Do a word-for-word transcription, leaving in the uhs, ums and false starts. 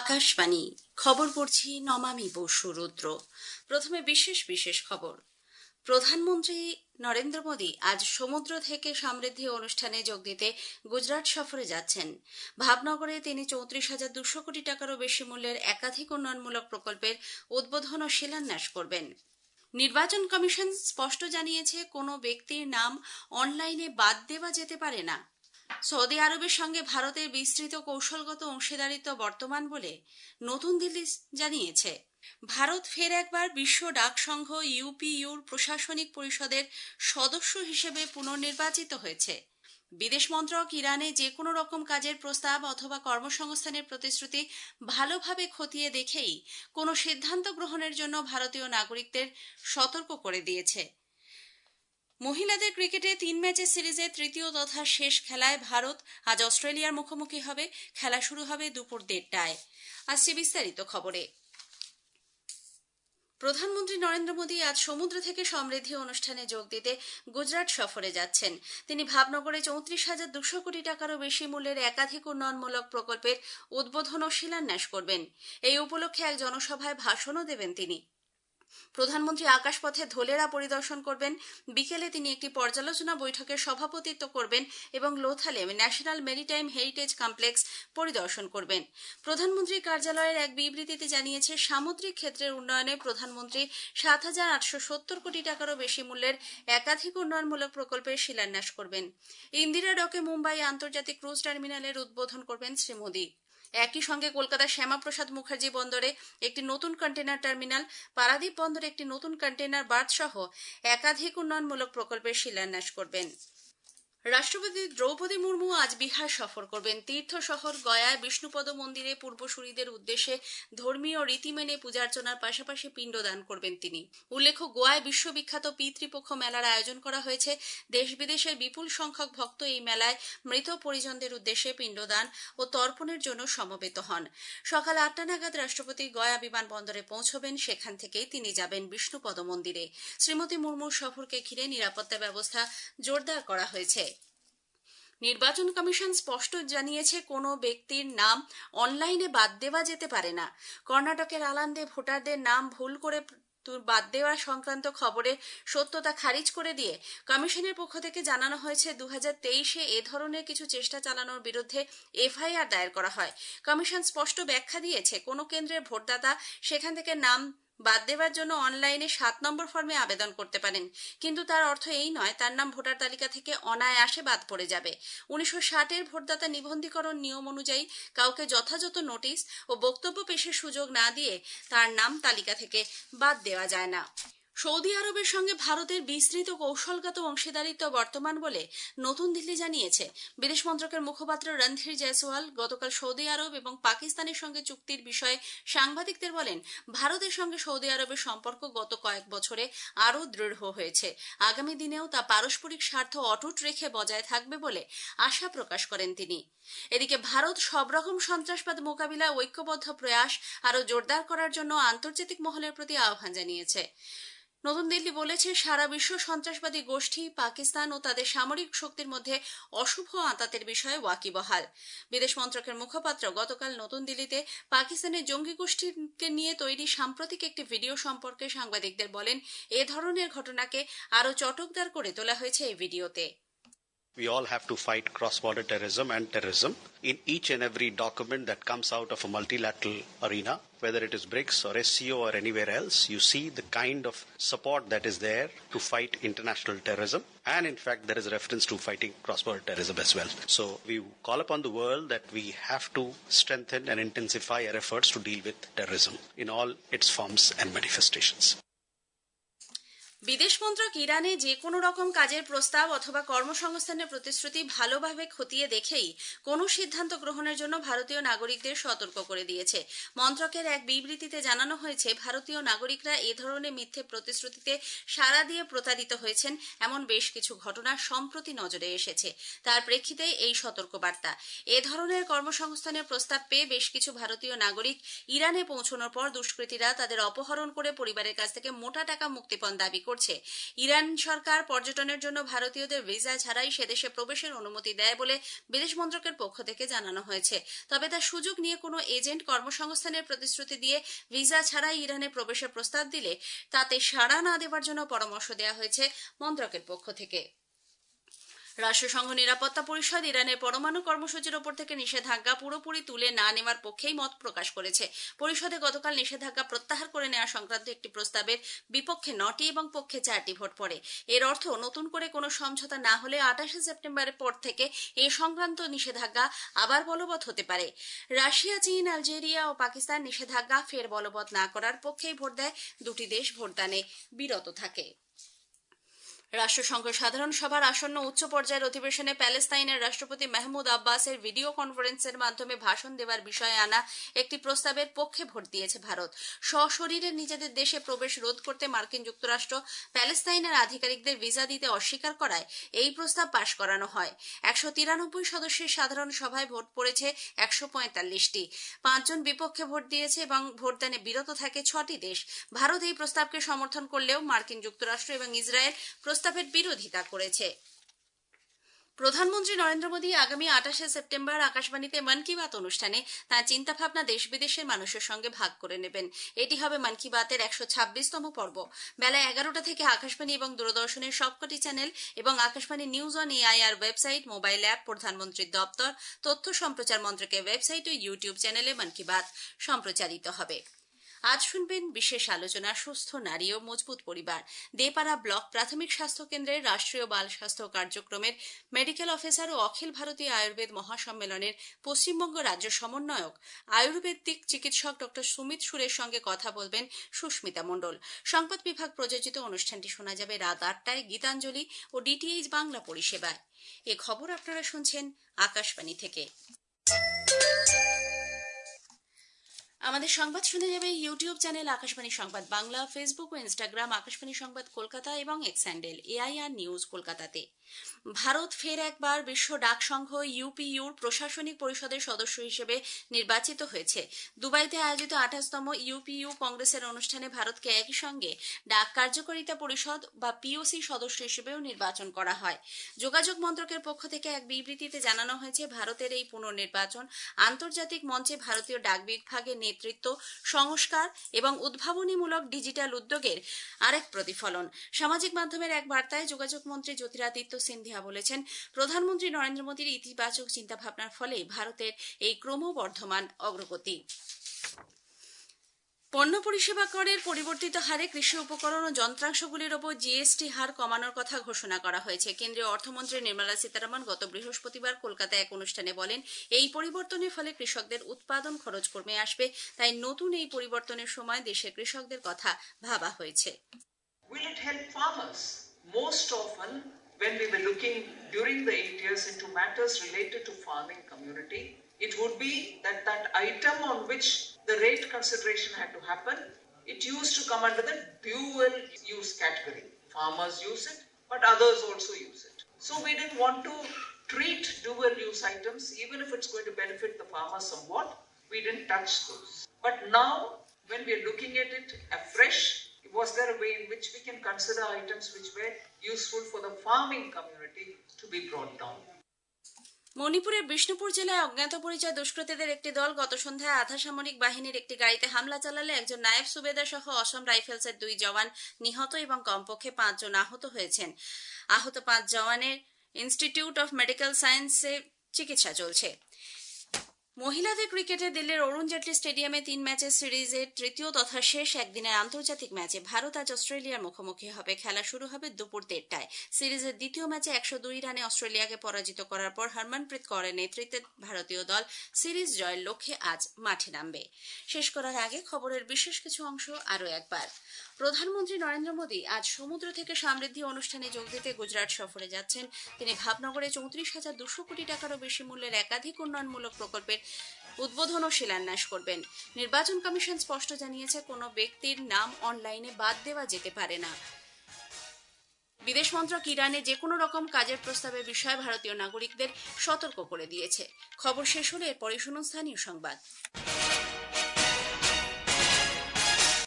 আকাশবাণী খবর পড়ছি নমামি বসু রুদ্র। প্রথমে বিশেষ বিশেষ খবর। প্রধানমন্ত্রী নরেন্দ্র মোদী আজ সমুদ্র থেকে সমৃদ্ধি অনুষ্ঠানে যোগ দিতে গুজরাট সফরে যাচ্ছেন। ভাবনগরে তিনি চৌত্রিশ হাজার দুশো কোটি টাকারও বেশি মূল্যের একাধিক উন্নয়নমূলক প্রকল্পের উদ্বোধন ও শিলান্যাস করবেন। নির্বাচন কমিশন স্পষ্ট জানিয়েছে, কোনো ব্যক্তির নাম অনলাইনে বাদ দেওয়া যেতে পারে না। সৌদি আরবের সঙ্গে ভারতের বিস্তৃত কৌশলগত অংশীদারিত্ব বর্তমান বলে নতুন দিল্লি জানিয়েছে। ভারত ফের একবার বিশ্ব ডাক সংঘ ইউপিইউর প্রশাসনিক পরিষদের সদস্য হিসেবে পুনর্নির্বাচিত হয়েছে। বিদেশ মন্ত্রক ইরানে যে কোনো রকম কাজের প্রস্তাব অথবা কর্মসংস্থানের প্রতিশ্রুতি ভালোভাবে খতিয়ে দেখেই কোনো সিদ্ধান্ত গ্রহণের জন্য ভারতীয় নাগরিকদের সতর্ক করে দিয়েছে। মহিলাদের ক্রিকেটে তিন ম্যাচের সিরিজের তৃতীয় তথা শেষ খেলায় ভারত আজ অস্ট্রেলিয়ার মুখোমুখি হবে। খেলা শুরু হবে দুপুর দেড়টায়। আসছে বিস্তারিত খবরে। প্রধানমন্ত্রী নরেন্দ্র মোদী আজ সমুদ্র থেকে সমৃদ্ধি অনুষ্ঠানে যোগ দিতে গুজরাট সফরে যাচ্ছেন। তিনি ভাবনগরে চৌত্রিশ হাজার দুশো কোটি টাকারও বেশি মূল্যের একাধিক উন্নয়নমূলক প্রকল্পের উদ্বোধন ও শিলান্যাস করবেন। এই উপলক্ষে এক জনসভায় ভাষণও দেবেন তিনি। প্রধানমন্ত্রী আকাশপথে ধোলেরা পরিদর্শন করবেন। বিকেলে তিনি একটি পর্যালোচনা বৈঠকে সভাপতিত্ব করবেন এবং লোথালে ন্যাশনাল মেরিটাইম হেরিটেজ কমপ্লেক্স পরিদর্শন করবেন। প্রধানমন্ত্রীর কার্যালয়ের এক বিবৃতিতে জানিয়েছে, সামুদ্রিক ক্ষেত্রের উন্নয়নে প্রধানমন্ত্রী সাত হাজার আটশো সত্তর কোটি টাকারও বেশি মূল্যের একাধিক উন্নয়নমূলক প্রকল্পের শিলান্যাস করবেন। ইন্দিরা ডকে মুম্বাই আন্তর্জাতিক ক্রুজ টার্মিনালের উদ্বোধন করবেন শ্রী মোদী। একই সঙ্গে কলকাতার শ্যামাপ্রসাদ মুখার্জি বন্দরে একটি নতুন কন্টেনার টার্মিনাল, পারাদ্বীপ বন্দরে একটি নতুন কন্টেনার বার্থ সহ একাধিক উন্নয়নমূলক প্রকল্পের শিলান্যাস করবেন। রাষ্ট্রপতি দ্রৌপদী মুর্মু আজ বিহার সফর করবেন। তীর্থ শহর গয়ায় বিষ্ণুপদ মন্দিরে পূর্বসূরীদের উদ্দেশ্যে ধর্মীয় রীতি মেনে পূজার্চনার পাশাপাশি পিণ্ডদান করবেন তিনি। উল্লেখ্য, গোয়ায় বিশ্ববিখ্যাত পিতৃপক্ষ মেলার আয়োজন করা হয়েছে। দেশ বিদেশের বিপুল সংখ্যক ভক্ত এই মেলায় মৃত পরিজনদের উদ্দেশ্যে পিণ্ডদান ও তর্পণের জন্য সমবেত হন। সকাল আটটা নাগাদ রাষ্ট্রপতি গয়া বিমানবন্দরে পৌঁছবেন। সেখান থেকেই তিনি যাবেন বিষ্ণুপদ মন্দিরে। শ্রীমতী মুর্মুর সফরকে ঘিরে নিরাপত্তা ব্যবস্থা জোরদার করা হয়েছে। নির্বাচন কমিশন স্পষ্ট জানিয়েছে, কোনো ব্যক্তির নাম অনলাইনে বাদ দেওয়া যেতে পারে না। কর্ণাটকের আলান্দে ভোটারদের নাম ভুল করে বাদ দেওয়া সংক্রান্ত খবরের সত্যতা খারিজ করে দিয়ে কমিশনের পক্ষ থেকে জানানো হয়েছে, দু হাজার তেইশে এ ধরনের কিছু চেষ্টা চালানোর বিরুদ্ধে এফআইআর দায়ের করা হয়। কমিশন স্পষ্ট ব্যাখ্যা দিয়েছে, কোনো কেন্দ্রের ভোটদাতা সেখান থেকে নাম বাদ দেওয়ার জন্য অনলাইনে সাত নম্বর ফর্মে আবেদন করতে পারেন, কিন্তু তার অর্থ এই নয় তার নাম ভোটার তালিকা থেকে অনায়াসে বাদ পড়ে যাবে। উনিশশো ষাটের ভোটদাতা নিবন্ধীকরণ নিয়ম অনুযায়ী কাউকে যথাযথ নোটিশ ও বক্তব্য পেশের সুযোগ না দিয়ে তার নাম তালিকা থেকে বাদ দেওয়া যায় না। সৌদি আরবের সঙ্গে ভারতের বিস্তৃত কৌশলগত অংশীদারিত্ব বর্তমান বলে নতুন দিল্লি জানিয়েছে। বিদেশ মন্ত্রকের মুখপাত্র রণধীর জয়সওয়াল গতকাল সৌদি আরব এবং পাকিস্তানের সঙ্গে চুক্তির বিষয়ে সাংবাদিকদের বলেন, ভারতের সঙ্গে সৌদি আরবের সম্পর্ক গত কয়েক বছরে আরও দৃঢ় হয়েছে। আগামী দিনেও তা পারস্পরিক স্বার্থ অটুট রেখে বজায় থাকবে বলে আশা প্রকাশ করেন তিনি। এদিকে ভারত সব রকম সন্ত্রাসবাদ মোকাবিলায় ঐক্যবদ্ধ প্রয়াস আরও জোরদার করার জন্য আন্তর্জাতিক মহলের প্রতি আহ্বান জানিয়েছে। নতুন দিল্লি বলেছে, সারা বিশ্ব সন্ত্রাসবাদী গোষ্ঠী পাকিস্তান ও তাদের সামরিক শক্তির মধ্যে অশুভ আঁতাতের বিষয়ে ওয়াকিবহাল। বিদেশ মন্ত্রকের মুখপাত্র গতকাল নতুন দিল্লিতে পাকিস্তানের জঙ্গি গোষ্ঠীকে নিয়ে তৈরি সাম্প্রতিক একটি ভিডিও সম্পর্কে সাংবাদিকদের বলেন, এ ধরনের ঘটনাকে আরও চটকদার করে তোলা হয়েছে এই ভিডিওতে। We all have to fight cross-border terrorism and terrorism. In each and every document that comes out of a multilateral arena, whether it is BRICS or S C O or anywhere else, you see the kind of support that is there to fight international terrorism. And in fact, there is a reference to fighting cross-border terrorism as well. So we call upon the world that we have to strengthen and intensify our efforts to deal with terrorism in all its forms and manifestations. বিদেশ মন্ত্রক ইরানে যে কোনো রকম কাজের প্রস্তাব অথবা কর্মসংস্থানের প্রতিশ্রুতি ভালোভাবে খতিয়ে দেখেই কোনো সিদ্ধান্ত গ্রহণের জন্য ভারতীয় নাগরিকদের সতর্ক করে দিয়েছে। মন্ত্রকের এক বিবৃতিতে জানানো হয়েছে, ভারতীয় নাগরিকরা এ ধরনের মিথ্যে প্রতিশ্রুতিতে সাড়া দিয়ে প্রতারিত হয়েছেন এমন বেশ কিছু ঘটনা সম্প্রতি নজরে এসেছে। তার প্রেক্ষিতে এই সতর্কবার্তা। এ ধরনের কর্মসংস্থানের প্রস্তাব পেয়ে বেশ কিছু ভারতীয় নাগরিক ইরানে পৌঁছানোর পর দুষ্কৃতীরা তাদের অপহরণ করে পরিবারের কাছ থেকে মোটা টাকা মুক্তিপণ দাবি করে করছে। ইরান সরকার পর্যটনের জন্য ভারতীয়দের ভিসা ছাড়াই সেদেশে প্রবেশের অনুমতি দেয় বলে বিদেশ মন্ত্রকের পক্ষ থেকে জানানো হয়েছে। তবে তার সুযোগ নিয়ে কোনো এজেন্ট কর্মসংস্থানের প্রতিশ্রুতি দিয়ে ভিসা ছাড়াই ইরানে প্রবেশের প্রস্তাব দিলে তাতে সাড়া না দেওয়ার জন্য পরামর্শ দেওয়া হয়েছে মন্ত্রকের পক্ষ থেকে। রাষ্ট্রসংঘ নিরাপত্তা পরিষদ ইরানের পরমাণু কর্মসূচির ওপর থেকে নিষেধাজ্ঞা পুরোপুরি তুলে না নেওয়ার পক্ষেই মত প্রকাশ করেছে। পরিষদে গতকাল নিষেধাজ্ঞা প্রত্যাহার করে নেওয়া সংক্রান্ত একটি প্রস্তাবের বিপক্ষে নটি এবং পক্ষে চারটি ভোট পড়ে। এর অর্থ নতুন করে কোনো সমঝোতা না হলে আঠাশে সেপ্টেম্বরের পর থেকে এ সংক্রান্ত নিষেধাজ্ঞা আবার বলবৎ হতে পারে। রাশিয়া, চীন, আলজেরিয়া ও পাকিস্তান নিষেধাজ্ঞা ফের বলবৎ না করার পক্ষেই ভোট দেয়। দুটি দেশ ভোটদানে বিরত থাকে। রাষ্ট্রসংঘ সাধারণ সভার আসন্ন উচ্চ পর্যায়ের অধিবেশনে প্যালেস্তাইনের রাষ্ট্রপতি মাহমুদ আব্বাসের ভিডিও কনফারেন্সের মাধ্যমে ভাষণ দেওয়ার বিষয়ে আনা একটি প্রস্তাবের পক্ষে ভোট দিয়েছে ভারত। সশরীরে নিজেদের দেশে প্রবেশ রোধ করতে মার্কিন যুক্তরাষ্ট্র প্যালেস্তাইনের আধিকারিকদের ভিসা দিতে অস্বীকার করায় এই প্রস্তাব পাশ করানো হয়। একশো তিরানব্বই সদস্যের সাধারণ সভায় ভোট পড়েছে একশো পঁয়তাল্লিশটি। পাঁচজন বিপক্ষে ভোট দিয়েছে এবং ভোটদানে বিরত থাকে ছটি দেশ। ভারত এই প্রস্তাবকে সমর্থন করলেও মার্কিন যুক্তরাষ্ট্র এবং ইসরায়েল প্রস্তাবের বিরোধিতা করেছে। প্রধানমন্ত্রী নরেন্দ্র মোদী আগামী আঠাশে সেপ্টেম্বর আকাশবাণীতে মন কি বাত অনুষ্ঠানে তাঁর চিন্তাভাবনা দেশ বিদেশের মানুষের সঙ্গে ভাগ করে নেবেন। এটি হবে মন কি বাতের একশো ছাব্বিশতম পর্ব। বেলা এগারোটা থেকে আকাশবাণী এবং দূরদর্শনের সবকটি চ্যানেল এবং Akashvani news on AIR website, mobile app, প্রধানমন্ত্রীর দপ্তর, তথ্য সম্প্রচার মন্ত্রকের ওয়েবসাইট ও ইউটিউব চ্যানেলে মন কি বাত সম্প্রচারিত হবে। আজ শুনবেন বিশেষ আলোচনা সুস্থ নারী ও মজবুত পরিবার। দেপাড়া ব্লক প্রাথমিক স্বাস্থ্য কেন্দ্রের রাষ্ট্রীয় বাল স্বাস্থ্য কার্যক্রমের মেডিকেল অফিসার ও অখিল ভারতীয় আয়ুর্বেদ মহাসম্মেলনের পশ্চিমবঙ্গ রাজ্য সমন্বয়ক আয়ুর্বেদিক চিকিৎসক ডক্টর সুমিত সুরের সঙ্গে কথা বলবেন সুস্মিতা মণ্ডল। সংবাদ বিভাগ প্রযোজিত অনুষ্ঠানটি শোনা যাবে রাত আটটায় গীতাঞ্জলি ও ডিটিএইচ বাংলা পরিষেবায়। এ খবর আপনারা শুনছেন আকাশবাণী থেকে। আমাদের সংবাদ শুনে যাবে ইউটিউব চ্যানেল আকাশবাণী সংবাদ বাংলা, ফেসবুক ও ইনস্টাগ্রাম আকাশবাণী সংবাদ কলকাতা এবং এক্স হ্যান্ডেল এআইআর নিউজ কলকাতাতে। ভারত ফের একবার বিশ্ব ডাক সংঘ ইউপিইউর প্রশাসনিক পরিষদের সদস্য হিসেবে নির্বাচিত হয়েছে। দুবাইতে আয়োজিত আঠাশতম ইউপিইউ কংগ্রেসের অনুষ্ঠানে ভারতকে একই সঙ্গে ডাক কার্যকারিতা পরিষদ বা পিওসি সদস্য হিসেবেও নির্বাচন করা হয়। যোগাযোগ মন্ত্রকের পক্ষ থেকে এক বিবৃতিতে জানানো হয়েছে, ভারতের এই পুনর্নির্বাচন আন্তর্জাতিক মঞ্চে ভারতীয় ডাক বিভাগের নেতৃত্ব, সংস্কার এবং উদ্ভাবনীমূলক ডিজিটাল উদ্যোগের আরেক প্রতিফলন। সামাজিক মাধ্যমের এক বার্তায় যোগাযোগ মন্ত্রী জ্যোতিরাদিত্য সিন্ধিয়া বলেছেন, প্রধানমন্ত্রী নরেন্দ্র মোদীর ইতিবাচক চিন্তাভাবনার ফলে ভারতের এই ক্রমবর্ধমান অগ্রগতি। পণ্য পরিষেবা করের পরিবর্তিত হারে কৃষি উপকরণ ও যন্ত্রাংশগুলির ওপর জিএসটি হার কমানোর কথা ঘোষণা করা হয়েছে। কেন্দ্রীয় অর্থমন্ত্রী নির্মলা সীতারামন গত বৃহস্পতিবার কলকাতায় এক অনুষ্ঠানে বলেন, এই পরিবর্তনের ফলে কৃষকদের উৎপাদন খরচ কমে আসবে, তাই নতুন এই পরিবর্তনের সময় দেশের কৃষকদের কথা ভাবা হয়েছে। Will it help farmers? Most often, when we were looking during the eight years into matters related to farming community, it would be that that item on which the rate consideration had to happen, it used to come under the dual use category. Farmers use it, but others also use it. So we didn't want to treat dual use items, even if it's going to benefit the farmer somewhat, we didn't touch those. But now, when we are looking at it afresh, was there a way in which we can consider items which were useful for the farming community to be brought down? মণিপুরের বিষ্ণুপুর জেলায় অজ্ঞাত পরিচয় দুষ্কৃতীদের একটি দল গত সন্ধ্যায় আধা সামরিক বাহিনীর একটি গাড়িতে হামলা চালালে একজন নায়েব সুবেদার সহ অসম রাইফেলসের দুই জওয়ান নিহত এবং কমপক্ষে পাঁচজন আহত হয়েছেন। আহত পাঁচ জওয়ানের ইনস্টিটিউট অফ মেডিকেল সায়েন্সে চিকিৎসা চলছে। মহিলাদের ক্রিকেটে দিল্লির অরুণ জেটলি স্টেডিয়ামে তিন ম্যাচের সিরিজের তৃতীয় তথা শেষ একদিনের আন্তর্জাতিক ম্যাচে ভারত আজ অস্ট্রেলিয়ার মুখোমুখি হবে। খেলা শুরু হবে দুপুর দেড়টায়। সিরিজের দ্বিতীয় ম্যাচে একশো দুই রানে অস্ট্রেলিয়াকে পরাজিত করার পর হরমনপ্রীত কৌরের নেতৃত্বে ভারতীয় দল সিরিজ জয়ের লক্ষ্যে আজ মাঠে নামবে। শেষ করার আগে খবরের বিশেষ কিছু অংশ আরও একবার। প্রধানমন্ত্রী নরেন্দ্র মোদী আজ সমুদ্র থেকে সমৃদ্ধি অনুষ্ঠানে যোগ দিতে গুজরাট সফরে যাচ্ছেন। তিনি ভাবনগরে চৌত্রিশ হাজার দুশো কোটি টাকারও বেশি মূল্যের একাধিক উন্নয়নমূলক প্রকল্পের উদ্বোধন ও শিলান্যাস করবেন। নির্বাচন কমিশন স্পষ্ট জানিয়েছে, কোনো ব্যক্তির নাম অনলাইনে বাদ দেওয়া যেতে পারে না। বিদেশ মন্ত্রক ইরানে যে কোনো রকম কাজের প্রস্তাবের বিষয়ে ভারতীয় নাগরিকদের সতর্ক করে দিয়েছে। খবর শেষ হলে এরপরে শুনুন স্থানীয় সংবাদ।